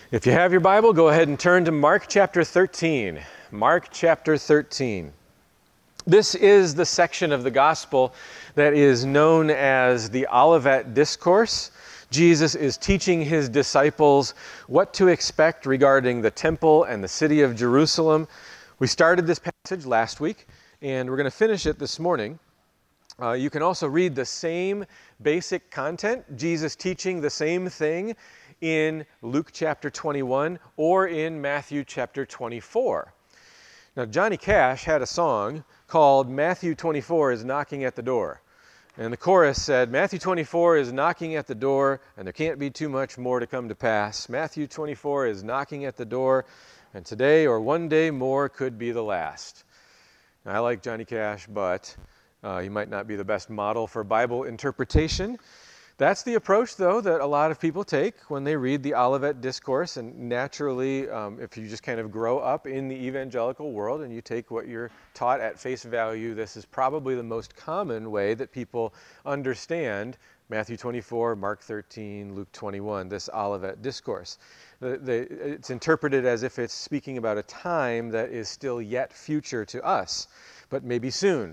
If you have your Bible, go ahead and turn to Mark chapter 13. Mark chapter 13. This is the section of the gospel that is known as the Olivet Discourse. Jesus is teaching his disciples what to expect regarding the temple and the city of Jerusalem. We started this passage last week, and we're going to finish it this morning. You can also read the same basic content, Jesus teaching the same thing, in Luke chapter 21 or in Matthew chapter 24. Now, Johnny Cash had a song called Matthew 24 is Knocking at the Door. And the chorus said, Matthew 24 is knocking at the door, and there can't be too much more to come to pass. Matthew 24 is knocking at the door, and today or one day more could be the last. Now, I like Johnny Cash, but he might not be the best model for Bible interpretation. That's the approach, though, that a lot of people take when they read the Olivet Discourse. And naturally, if you just kind of grow up in the evangelical world and you take what you're taught at face value, this is probably the most common way that people understand Matthew 24, Mark 13, Luke 21, this Olivet Discourse. It's interpreted as if it's speaking about a time that is still yet future to us, but maybe soon.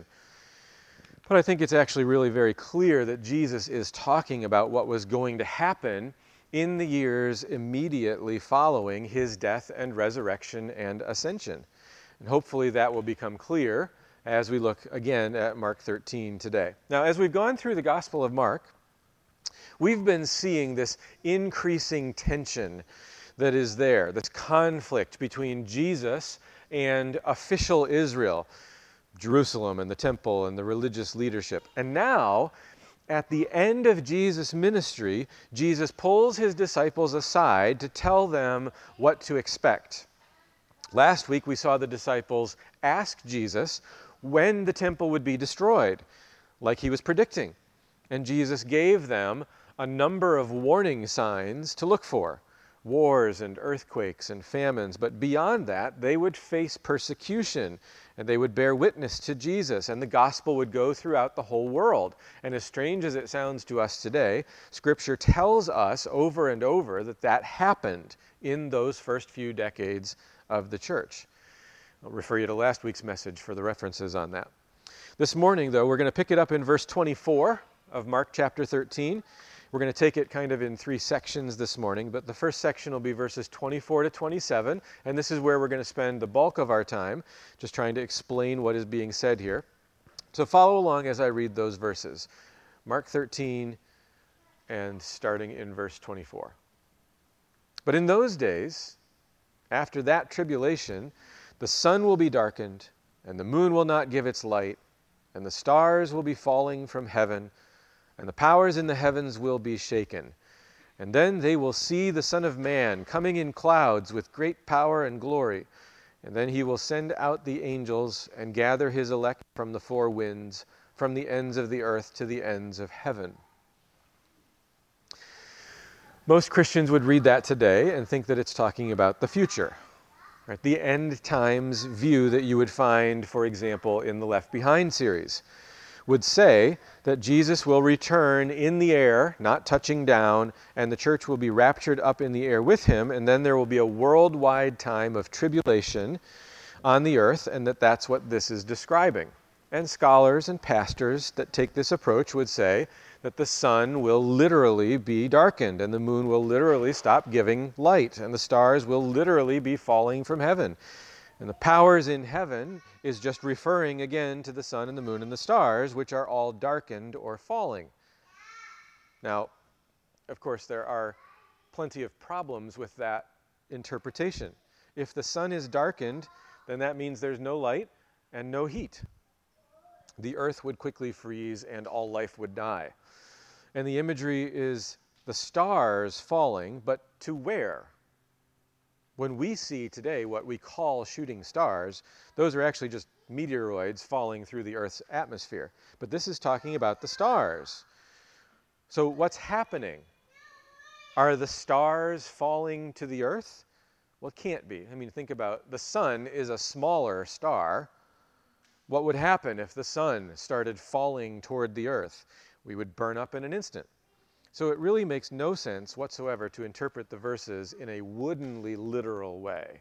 But I think it's actually really very clear that Jesus is talking about what was going to happen in the years immediately following his death and resurrection and ascension. And hopefully that will become clear as we look again at Mark 13 today. Now, as we've gone through the Gospel of Mark, we've been seeing this increasing tension that is there, this conflict between Jesus and official Israel, Jerusalem and the temple and the religious leadership. And now, at the end of Jesus' ministry, Jesus pulls his disciples aside to tell them what to expect. Last week, we saw the disciples ask Jesus when the temple would be destroyed, like he was predicting. And Jesus gave them a number of warning signs to look for. Wars and earthquakes and famines. But beyond that, they would face persecution, and they would bear witness to Jesus, and the gospel would go throughout the whole world. And as strange as it sounds to us today, Scripture tells us over and over that that happened in those first few decades of the church. I'll refer you to last week's message for the references on that. This morning, though, we're going to pick it up in verse 24 of Mark chapter 13. We're going to take it kind of in three sections this morning, but the first section will be verses 24 to 27, and this is where we're going to spend the bulk of our time, just trying to explain what is being said here. So follow along as I read those verses. Mark 13, and starting in verse 24. But in those days, after that tribulation, the sun will be darkened, and the moon will not give its light, and the stars will be falling from heaven, and the powers in the heavens will be shaken. And then they will see the Son of Man coming in clouds with great power and glory. And then he will send out the angels and gather his elect from the four winds, from the ends of the earth to the ends of heaven. Most Christians would read that today and think that it's talking about the future, right? The end times view that you would find, for example, in the Left Behind series would say that Jesus will return in the air, not touching down, and the church will be raptured up in the air with him, and then there will be a worldwide time of tribulation on the earth, and that's what this is describing. And scholars and pastors that take this approach would say that the sun will literally be darkened, and the moon will literally stop giving light, and the stars will literally be falling from heaven. And the powers in heaven is just referring again to the sun and the moon and the stars, which are all darkened or falling. Now, of course, there are plenty of problems with that interpretation. If the sun is darkened, then that means there's no light and no heat. The earth would quickly freeze and all life would die. And the imagery is the stars falling, but to where? When we see today what we call shooting stars, those are actually just meteoroids falling through the Earth's atmosphere. But this is talking about the stars. So what's happening? Are the stars falling to the Earth? Well, it can't be. I mean, think about the sun is a smaller star. What would happen if the sun started falling toward the Earth? We would burn up in an instant. So it really makes no sense whatsoever to interpret the verses in a woodenly literal way.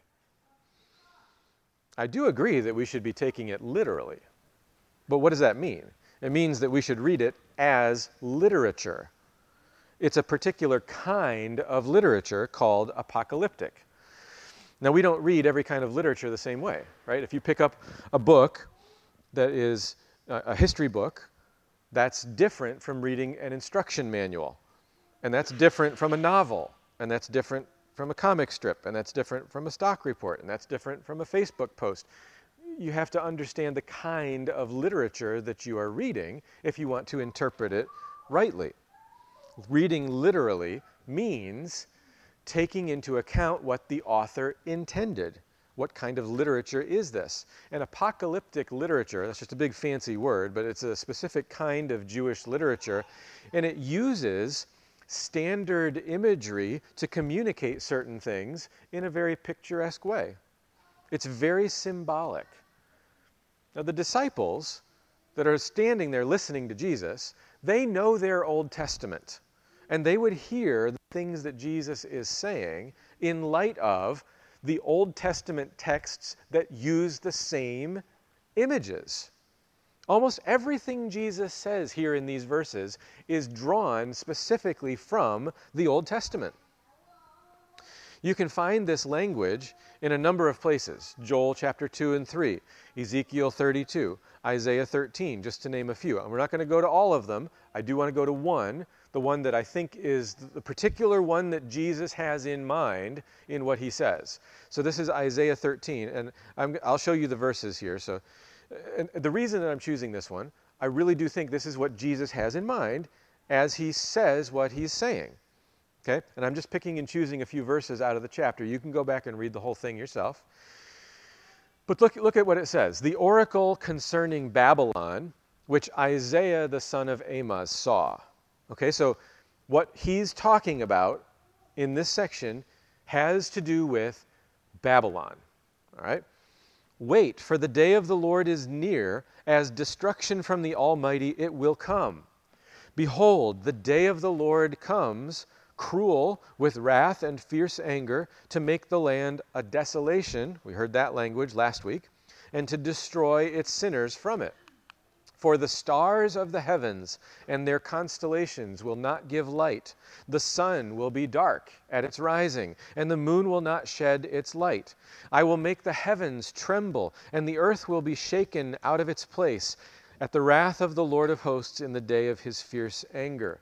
I do agree that we should be taking it literally. But what does that mean? It means that we should read it as literature. It's a particular kind of literature called apocalyptic. Now, we don't read every kind of literature the same way, right? If you pick up a book that is a history book, that's different from reading an instruction manual. And that's different from a novel. And that's different from a comic strip. And that's different from a stock report. And that's different from a Facebook post. You have to understand the kind of literature that you are reading if you want to interpret it rightly. Reading literally means taking into account what the author intended. What kind of literature is this? And apocalyptic literature, that's just a big fancy word, but it's a specific kind of Jewish literature, and it uses standard imagery to communicate certain things in a very picturesque way. It's very symbolic. Now, the disciples that are standing there listening to Jesus, they know their Old Testament. And they would hear the things that Jesus is saying in light of the Old Testament texts that use the same images. Almost everything Jesus says here in these verses is drawn specifically from the Old Testament. You can find this language in a number of places. Joel chapter 2 and 3, Ezekiel 32, Isaiah 13, just to name a few. And we're not going to go to all of them. I do want to go to one, the one that I think is the particular one that Jesus has in mind in what he says. So this is Isaiah 13, and I'll show you the verses here. So and the reason that I'm choosing this one, I really do think this is what Jesus has in mind as he says what he's saying. Okay? And I'm just picking and choosing a few verses out of the chapter. You can go back and read the whole thing yourself. But look at what it says. The oracle concerning Babylon, which Isaiah the son of Amoz saw. Okay, so what he's talking about in this section has to do with Babylon. All right? Wait, for the day of the Lord is near, as destruction from the Almighty it will come. Behold, the day of the Lord comes, cruel with wrath and fierce anger, to make the land a desolation, we heard that language last week, and to destroy its sinners from it. For the stars of the heavens and their constellations will not give light. The sun will be dark at its rising, and the moon will not shed its light. I will make the heavens tremble, and the earth will be shaken out of its place at the wrath of the Lord of hosts in the day of his fierce anger.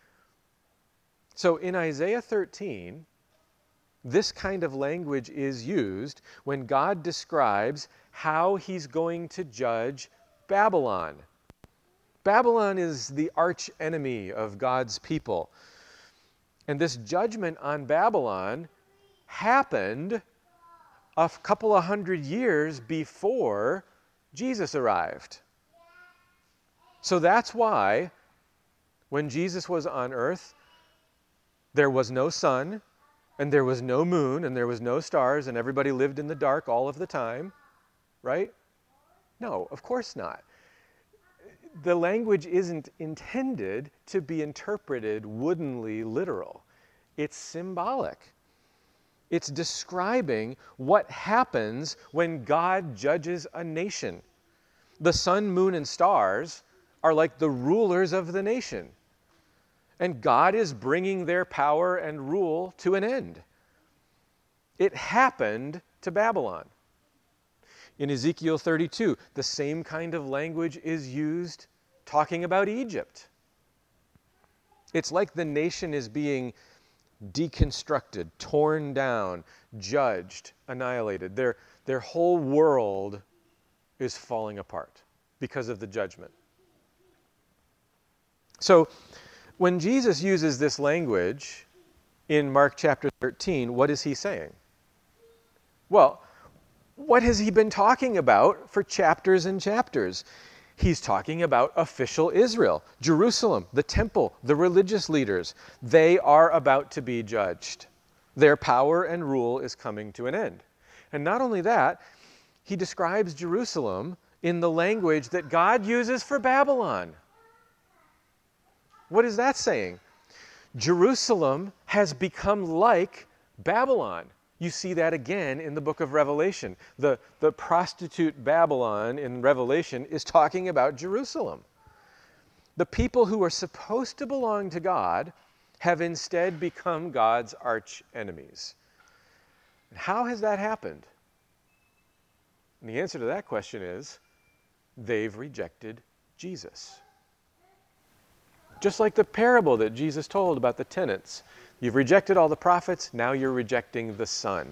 So in Isaiah 13, this kind of language is used when God describes how he's going to judge Babylon. Babylon is the arch enemy of God's people. And this judgment on Babylon happened a couple of hundred years before Jesus arrived. So that's why when Jesus was on earth, there was no sun, and there was no moon, and there was no stars, and everybody lived in the dark all of the time, right? No, of course not. The language isn't intended to be interpreted woodenly literal. It's symbolic. It's describing what happens when God judges a nation. The sun, moon, and stars are like the rulers of the nation. And God is bringing their power and rule to an end. It happened to Babylon. In Ezekiel 32, the same kind of language is used talking about Egypt. It's like the nation is being deconstructed, torn down, judged, annihilated. Their whole world is falling apart because of the judgment. So, when Jesus uses this language in Mark chapter 13, what is he saying? Well, what has he been talking about for chapters and chapters? He's talking about official Israel, Jerusalem, the temple, the religious leaders. They are about to be judged. Their power and rule is coming to an end. And not only that, he describes Jerusalem in the language that God uses for Babylon. What is that saying? Jerusalem has become like Babylon. You see that again in the book of Revelation. The prostitute Babylon in Revelation is talking about Jerusalem. The people who are supposed to belong to God have instead become God's arch enemies. And how has that happened? And the answer to that question is, they've rejected Jesus. Just like the parable that Jesus told about the tenants. You've rejected all the prophets, now you're rejecting the Son.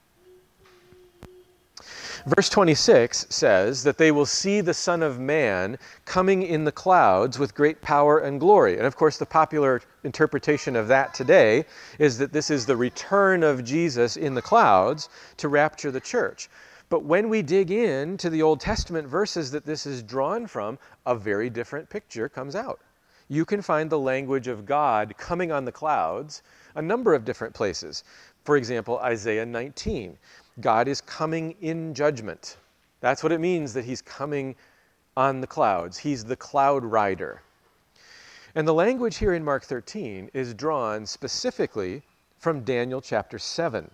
Verse 26 says that they will see the Son of Man coming in the clouds with great power and glory. And of course, the popular interpretation of that today is that this is the return of Jesus in the clouds to rapture the church. But when we dig into the Old Testament verses that this is drawn from, a very different picture comes out. You can find the language of God coming on the clouds a number of different places. For example, Isaiah 19. God is coming in judgment. That's what it means that he's coming on the clouds. He's the cloud rider. And the language here in Mark 13 is drawn specifically from Daniel chapter 7.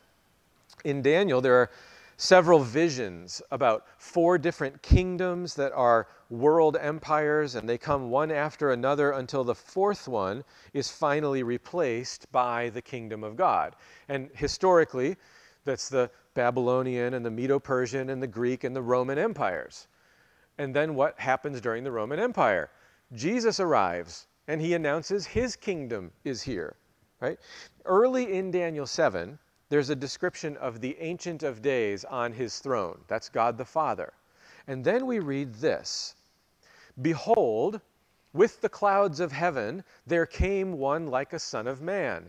In Daniel, there are several visions about 4 different kingdoms that are world empires, and they come one after another until the 4th one is finally replaced by the kingdom of God. And historically, that's the Babylonian and the Medo-Persian and the Greek and the Roman empires. And then what happens during the Roman Empire? Jesus arrives and he announces his kingdom is here, right? Early in Daniel 7, there's a description of the Ancient of Days on his throne. That's God the Father. And then we read this: "Behold, with the clouds of heaven there came one like a son of man.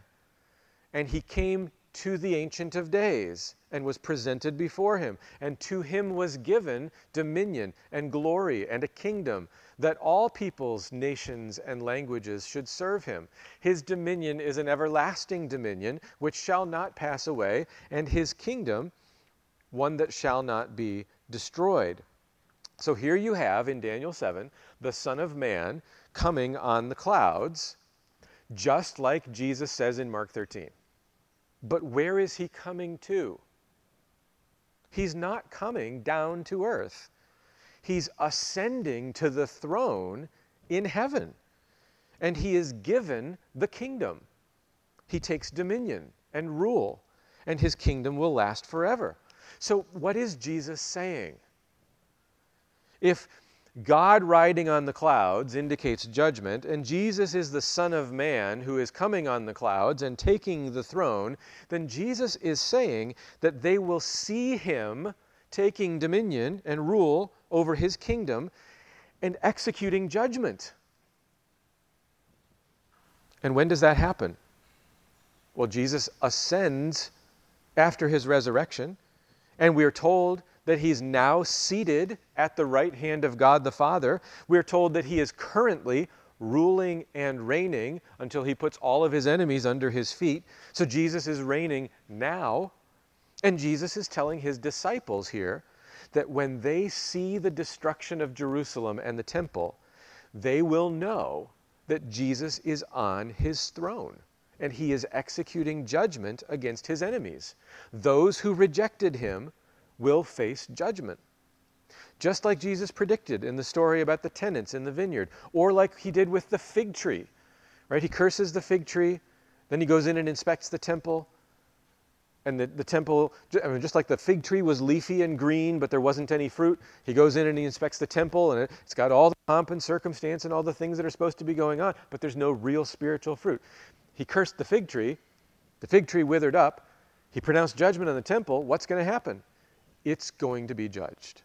And he came to the Ancient of Days and was presented before him. And to him was given dominion and glory and a kingdom, that all peoples, nations, and languages should serve him. His dominion is an everlasting dominion which shall not pass away, and his kingdom one that shall not be destroyed." So here you have in Daniel 7 the Son of Man coming on the clouds, just like Jesus says in Mark 13. But where is he coming to? He's not coming down to earth. He's ascending to the throne in heaven. And he is given the kingdom. He takes dominion and rule, and his kingdom will last forever. So what is Jesus saying? If God riding on the clouds indicates judgment, and Jesus is the Son of Man who is coming on the clouds and taking the throne, then Jesus is saying that they will see him taking dominion and rule over his kingdom and executing judgment. And when does that happen? Well, Jesus ascends after his resurrection, and we are told that he's now seated at the right hand of God the Father. We're told that he is currently ruling and reigning until he puts all of his enemies under his feet. So Jesus is reigning now. And Jesus is telling his disciples here that when they see the destruction of Jerusalem and the temple, they will know that Jesus is on his throne and he is executing judgment against his enemies. Those who rejected him will face judgment. Just like Jesus predicted in the story about the tenants in the vineyard, or like he did with the fig tree, right? He curses the fig tree, then he goes in and inspects the temple, and the temple, just like the fig tree was leafy and green, but there wasn't any fruit, he goes in and he inspects the temple, and it's got all the pomp and circumstance and all the things that are supposed to be going on, but there's no real spiritual fruit. He cursed the fig tree withered up, he pronounced judgment on the temple. What's going to happen? It's going to be judged.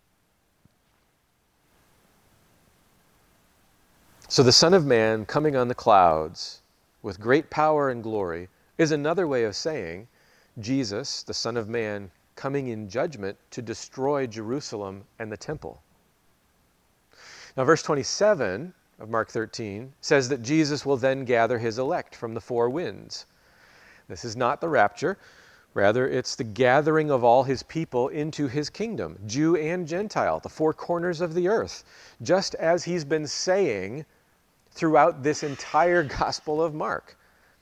So the Son of Man coming on the clouds with great power and glory is another way of saying Jesus, the Son of Man, coming in judgment to destroy Jerusalem and the temple. Now, verse 27 of Mark 13 says that Jesus will then gather his elect from the 4 winds. This is not the rapture. Rather, it's the gathering of all his people into his kingdom, Jew and Gentile, the 4 corners of the earth, just as he's been saying throughout this entire Gospel of Mark.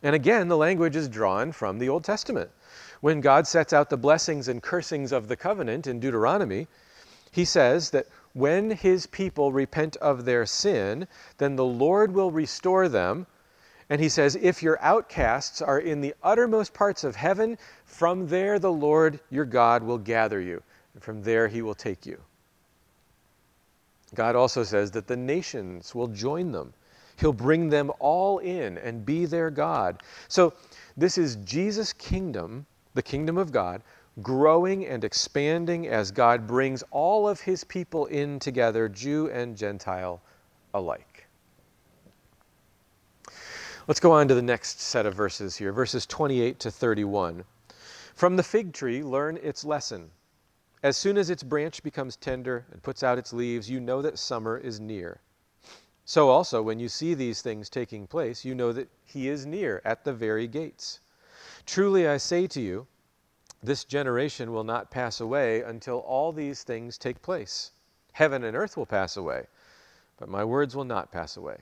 And again, the language is drawn from the Old Testament. When God sets out the blessings and cursings of the covenant in Deuteronomy, he says that when his people repent of their sin, then the Lord will restore them. And he says, if your outcasts are in the uttermost parts of heaven, from there the Lord your God will gather you, and from there he will take you. God also says that the nations will join them. He'll bring them all in and be their God. So this is Jesus' kingdom, the kingdom of God, growing and expanding as God brings all of his people in together, Jew and Gentile alike. Let's go on to the next set of verses here, verses 28 to 31. From the fig tree, learn its lesson. As soon as its branch becomes tender and puts out its leaves, you know that summer is near. So also, when you see these things taking place, you know that he is near at the very gates. Truly I say to you, this generation will not pass away until all these things take place. Heaven and earth will pass away, but my words will not pass away.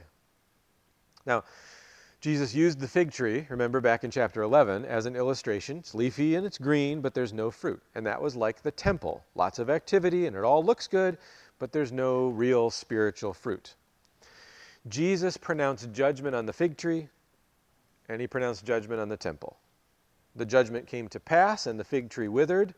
Now, Jesus used the fig tree, remember back in chapter 11, as an illustration. It's leafy and it's green, but there's no fruit. And that was like the temple. Lots of activity and it all looks good, but there's no real spiritual fruit. Jesus pronounced judgment on the fig tree, and he pronounced judgment on the temple. The judgment came to pass, and the fig tree withered,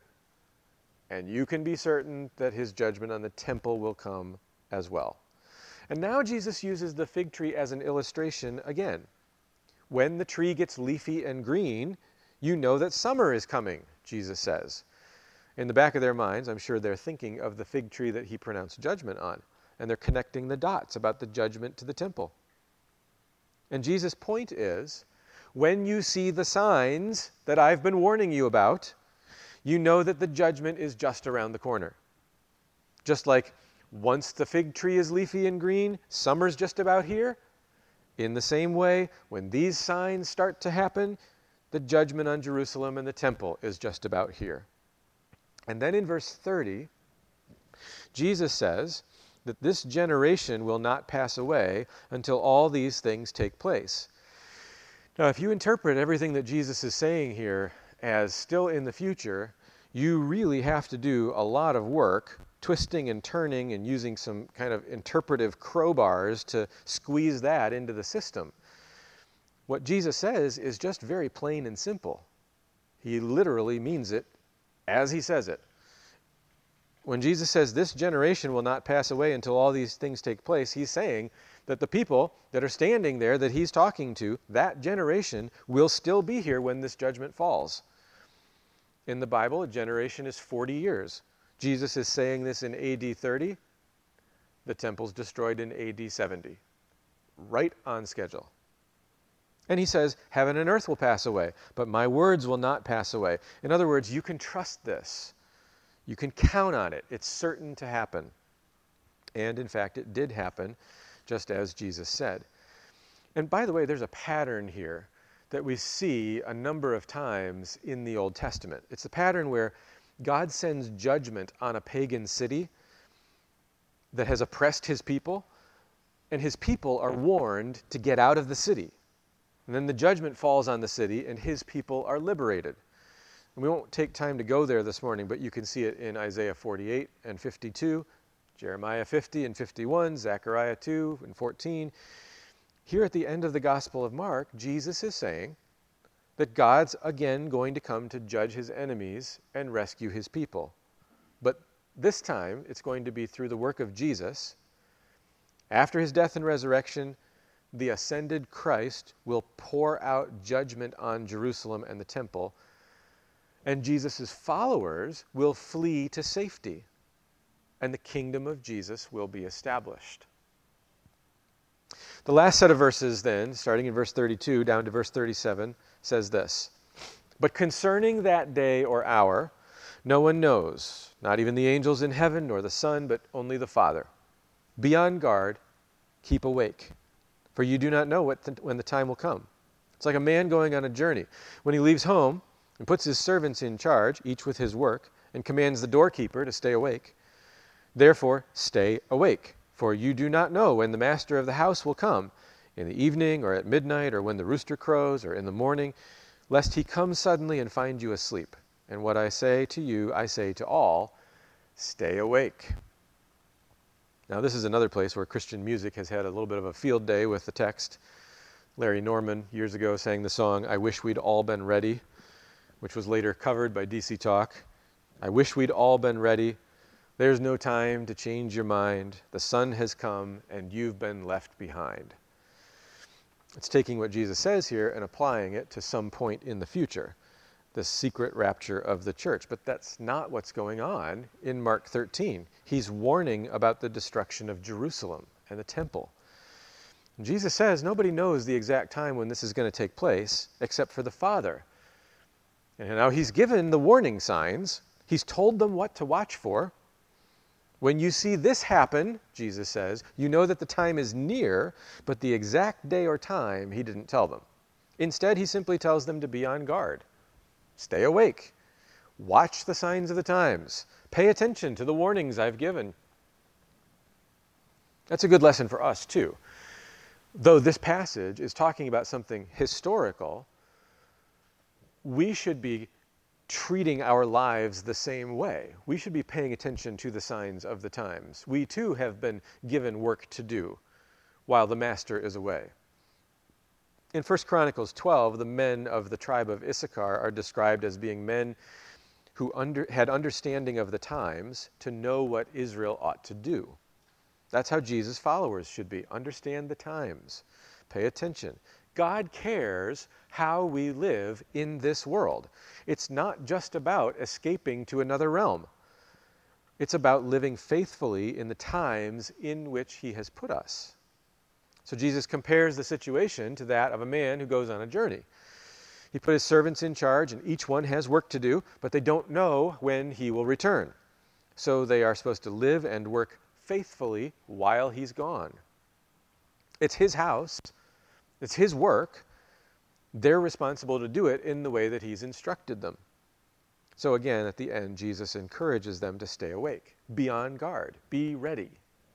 and you can be certain that his judgment on the temple will come as well. And now Jesus uses the fig tree as an illustration again. When the tree gets leafy and green, you know that summer is coming, Jesus says. In the back of their minds, I'm sure they're thinking of the fig tree that he pronounced judgment on, and they're connecting the dots about the judgment to the temple. And Jesus' point is, when you see the signs that I've been warning you about, you know that the judgment is just around the corner. Just like once the fig tree is leafy and green, summer's just about here. In the same way, when these signs start to happen, the judgment on Jerusalem and the temple is just about here. And then in verse 30, Jesus says that this generation will not pass away until all these things take place. Now, if you interpret everything that Jesus is saying here as still in the future, you really have to do a lot of work twisting and turning and using some kind of interpretive crowbars to squeeze that into the system. What Jesus says is just very plain and simple. He literally means it as he says it. When Jesus says this generation will not pass away until all these things take place, he's saying that the people that are standing there that he's talking to, that generation will still be here when this judgment falls. In the Bible, a generation is 40 years. Jesus is saying this in AD 30. The temple's destroyed in AD 70. Right on schedule. And he says, heaven and earth will pass away, but my words will not pass away. In other words, you can trust this. You can count on it. It's certain to happen. And in fact, it did happen, just as Jesus said. And by the way, there's a pattern here that we see a number of times in the Old Testament. It's a pattern where God sends judgment on a pagan city that has oppressed his people, and his people are warned to get out of the city. And then the judgment falls on the city, and his people are liberated. And we won't take time to go there this morning, but you can see it in Isaiah 48 and 52, Jeremiah 50 and 51, Zechariah 2 and 14. Here at the end of the Gospel of Mark, Jesus is saying that God's again going to come to judge his enemies and rescue his people. But this time, it's going to be through the work of Jesus. After his death and resurrection, the ascended Christ will pour out judgment on Jerusalem and the temple, and Jesus' followers will flee to safety, and the kingdom of Jesus will be established. The last set of verses then, starting in verse 32 down to verse 37, says this: But concerning that day or hour, no one knows, not even the angels in heaven, nor the Son, but only the Father. Be on guard, keep awake, for you do not know when the time will come. It's like a man going on a journey. When he leaves home and puts his servants in charge, each with his work, and commands the doorkeeper to stay awake. Therefore, stay awake, for you do not know when the master of the house will come, in the evening or at midnight or when the rooster crows or in the morning, lest he come suddenly and find you asleep. And what I say to you, I say to all, stay awake. Now, this is another place where Christian music has had a little bit of a field day with the text. Larry Norman, years ago, sang the song, I Wish We'd All Been Ready, which was later covered by DC Talk. I wish we'd all been ready. There's no time to change your mind. The sun has come and you've been left behind. It's taking what Jesus says here and applying it to some point in the future, the secret rapture of the church. But that's not what's going on in Mark 13. He's warning about the destruction of Jerusalem and the temple. And Jesus says nobody knows the exact time when this is going to take place except for the Father. And now he's given the warning signs. He's told them what to watch for. When you see this happen, Jesus says, you know that the time is near, but the exact day or time he didn't tell them. Instead, he simply tells them to be on guard. Stay awake. Watch the signs of the times. Pay attention to the warnings I've given. That's a good lesson for us, too. Though this passage is talking about something historical, we should be treating our lives the same way. We should be paying attention to the signs of the times. We too have been given work to do while the master is away. In 1 Chronicles 12, the men of the tribe of Issachar are described as being men who had understanding of the times to know what Israel ought to do. That's how Jesus' followers should be. Understand the times. Pay attention. God cares how we live in this world. It's not just about escaping to another realm. It's about living faithfully in the times in which he has put us. So Jesus compares the situation to that of a man who goes on a journey. He put his servants in charge, and each one has work to do, but they don't know when he will return. So they are supposed to live and work faithfully while he's gone. It's his house. It's his work. They're responsible to do it in the way that he's instructed them. So again, at the end, Jesus encourages them to stay awake, be on guard, be ready.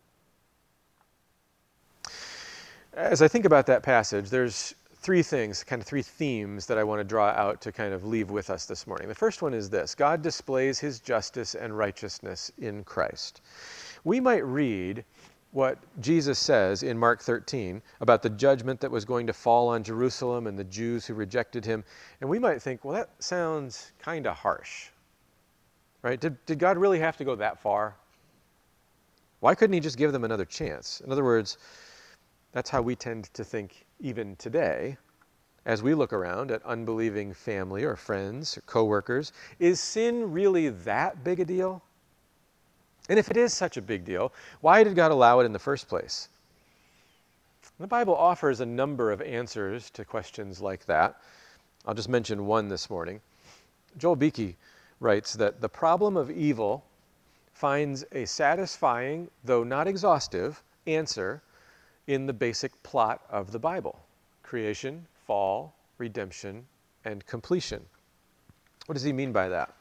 As I think about that passage, there's three things, kind of three themes that I want to draw out to kind of leave with us this morning. The first one is this: God displays his justice and righteousness in Christ. We might read what Jesus says in Mark 13 about the judgment that was going to fall on Jerusalem and the Jews who rejected him, and we might think, well, that sounds kind of harsh, right? Did God really have to go that far? Why couldn't he just give them another chance? In other words, that's how we tend to think even today as we look around at unbelieving family or friends or coworkers. Is sin really that big a deal? And if it is such a big deal, why did God allow it in the first place? The Bible offers a number of answers to questions like that. I'll just mention one this morning. Joel Beeke writes that the problem of evil finds a satisfying, though not exhaustive, answer in the basic plot of the Bible: creation, fall, redemption, and completion. What does he mean by that?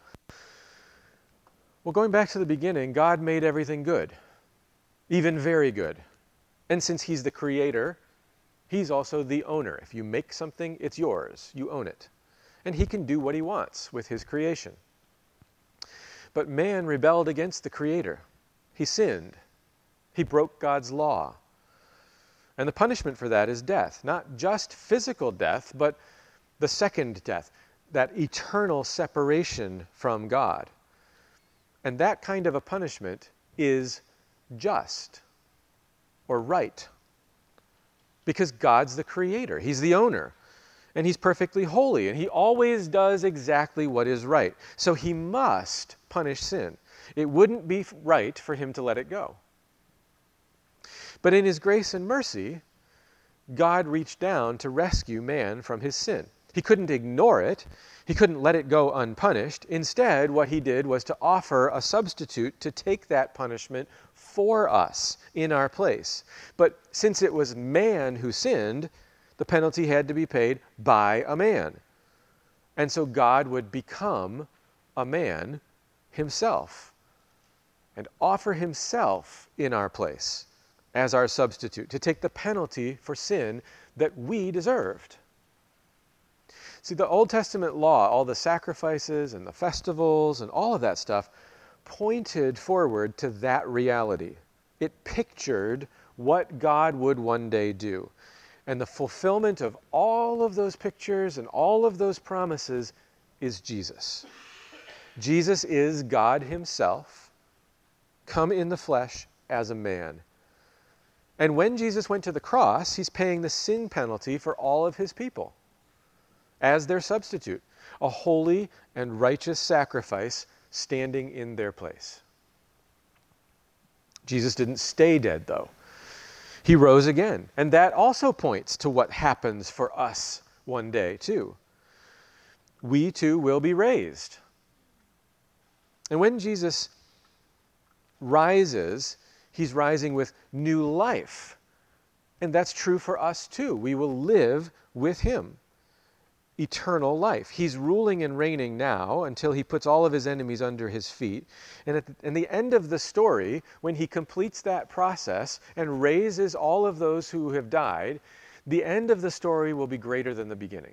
Well, going back to the beginning, God made everything good, even very good. And since he's the creator, he's also the owner. If you make something, it's yours. You own it. And he can do what he wants with his creation. But man rebelled against the creator. He sinned. He broke God's law. And the punishment for that is death. Not just physical death, but the second death, that eternal separation from God. And that kind of a punishment is just or right, because God's the creator. He's the owner, and he's perfectly holy, and he always does exactly what is right. So he must punish sin. It wouldn't be right for him to let it go. But in his grace and mercy, God reached down to rescue man from his sin. He couldn't ignore it. He couldn't let it go unpunished. Instead, what he did was to offer a substitute to take that punishment for us in our place. But since it was man who sinned, the penalty had to be paid by a man. And so God would become a man himself and offer himself in our place. as our substitute, to take the penalty for sin that we deserved. See, the Old Testament law, all the sacrifices and the festivals and all of that stuff, pointed forward to that reality. It pictured what God would one day do. And the fulfillment of all of those pictures and all of those promises is Jesus. Jesus is God himself, come in the flesh as a man. And when Jesus went to the cross, he's paying the sin penalty for all of his people as their substitute, a holy and righteous sacrifice standing in their place. Jesus didn't stay dead, though. He rose again. And that also points to what happens for us one day, too. We, too, will be raised. And when Jesus rises, he's rising with new life. And that's true for us, too. We will live with him. Eternal life. He's ruling and reigning now until he puts all of his enemies under his feet. And at the end of the story, when he completes that process and raises all of those who have died, the end of the story will be greater than the beginning.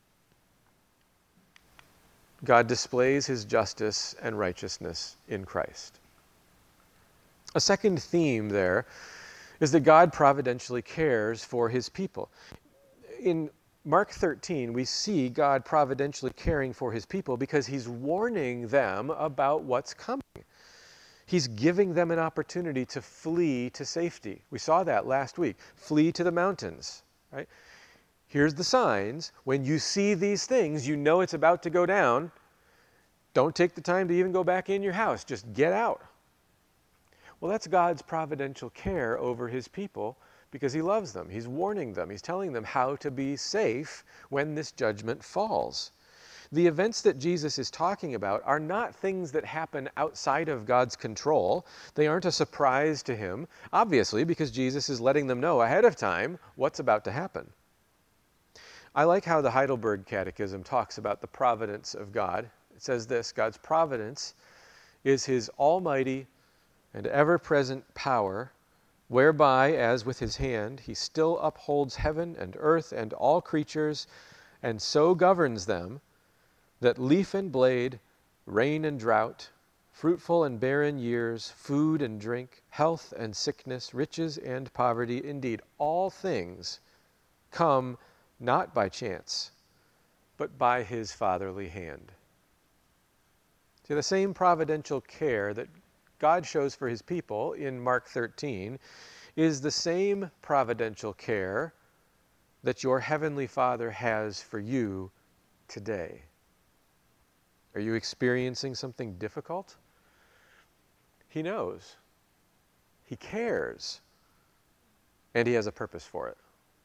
God displays his justice and righteousness in Christ. A second theme there is that God providentially cares for his people. In Mark 13, we see God providentially caring for his people because he's warning them about what's coming. He's giving them an opportunity to flee to safety. We saw that last week. Flee to the mountains, right? Here's the signs. When you see these things, you know it's about to go down. Don't take the time to even go back in your house. Just get out. Well, that's God's providential care over his people because he loves them. He's warning them. He's telling them how to be safe when this judgment falls. The events that Jesus is talking about are not things that happen outside of God's control. They aren't a surprise to him, obviously, because Jesus is letting them know ahead of time what's about to happen. I like how the Heidelberg Catechism talks about the providence of God. It says this: God's providence is his almighty and ever-present power, whereby, as with his hand, he still upholds heaven and earth and all creatures, and so governs them, that leaf and blade, rain and drought, fruitful and barren years, food and drink, health and sickness, riches and poverty, indeed all things come not by chance, but by his fatherly hand. See, the same providential care that God shows for his people in Mark 13 is the same providential care that your heavenly Father has for you today. Are you experiencing something difficult? He knows. He cares. And he has a purpose for it.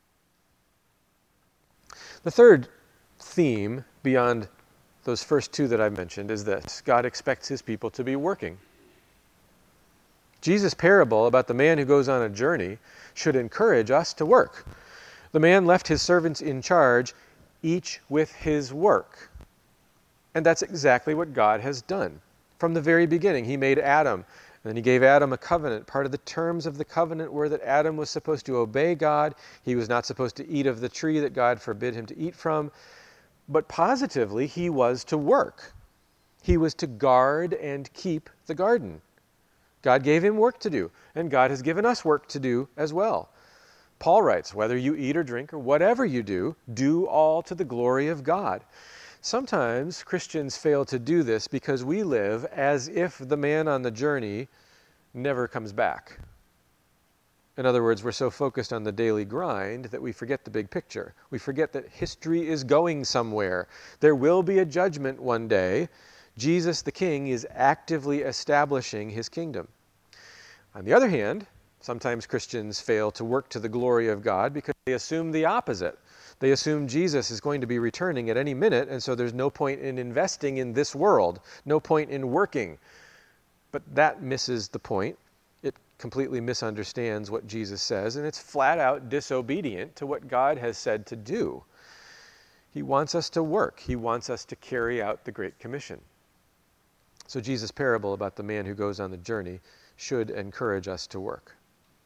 The third theme, beyond those first two that I mentioned, is this: God expects his people to be working. Jesus' parable about the man who goes on a journey should encourage us to work. The man left his servants in charge, each with his work. And that's exactly what God has done. From the very beginning, he made Adam, and then he gave Adam a covenant. Part of the terms of the covenant were that Adam was supposed to obey God. He was not supposed to eat of the tree that God forbid him to eat from. But positively, he was to work. He was to guard and keep the garden. God gave him work to do, and God has given us work to do as well. Paul writes, whether you eat or drink or whatever you do all to the glory of God. Sometimes Christians fail to do this because we live as if the man on the journey never comes back. In other words, we're so focused on the daily grind that we forget the big picture. We forget that history is going somewhere. There will be a judgment one day. Jesus the King is actively establishing his kingdom. On the other hand, sometimes Christians fail to work to the glory of God because they assume the opposite. They assume Jesus is going to be returning at any minute, and so there's no point in investing in this world, no point in working. But that misses the point. It completely misunderstands what Jesus says, and it's flat out disobedient to what God has said to do. He wants us to work. He wants us to carry out the Great Commission. So Jesus' parable about the man who goes on the journey should encourage us to work.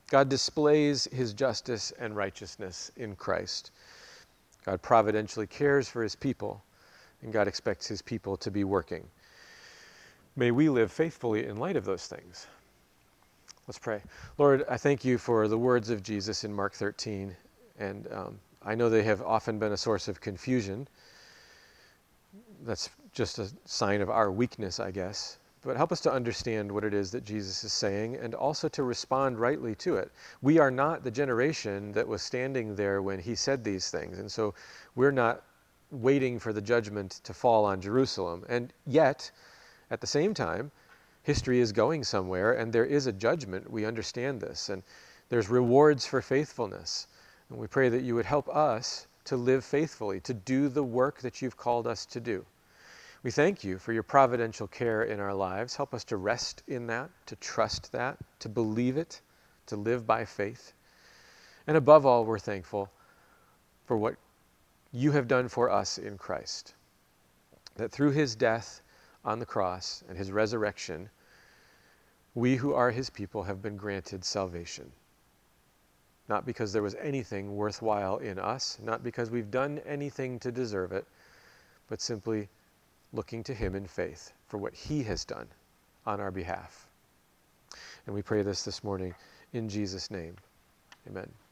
God displays his justice and righteousness in Christ. God providentially cares for his people, and God expects his people to be working. May we live faithfully in light of those things. Let's pray. Lord, I thank you for the words of Jesus in Mark 13, and I know they have often been a source of confusion. That's just a sign of our weakness, I guess. But help us to understand what it is that Jesus is saying and also to respond rightly to it. We are not the generation that was standing there when he said these things, and so we're not waiting for the judgment to fall on Jerusalem. And yet, at the same time, history is going somewhere, and there is a judgment. We understand this, and there's rewards for faithfulness. And we pray that you would help us to live faithfully, to do the work that you've called us to do. We thank you for your providential care in our lives. Help us to rest in that, to trust that, to believe it, to live by faith. And above all, we're thankful for what you have done for us in Christ. That through his death on the cross and his resurrection, we who are his people have been granted salvation. Not because there was anything worthwhile in us, not because we've done anything to deserve it, but simply looking to him in faith for what he has done on our behalf. And we pray this morning in Jesus' name. Amen.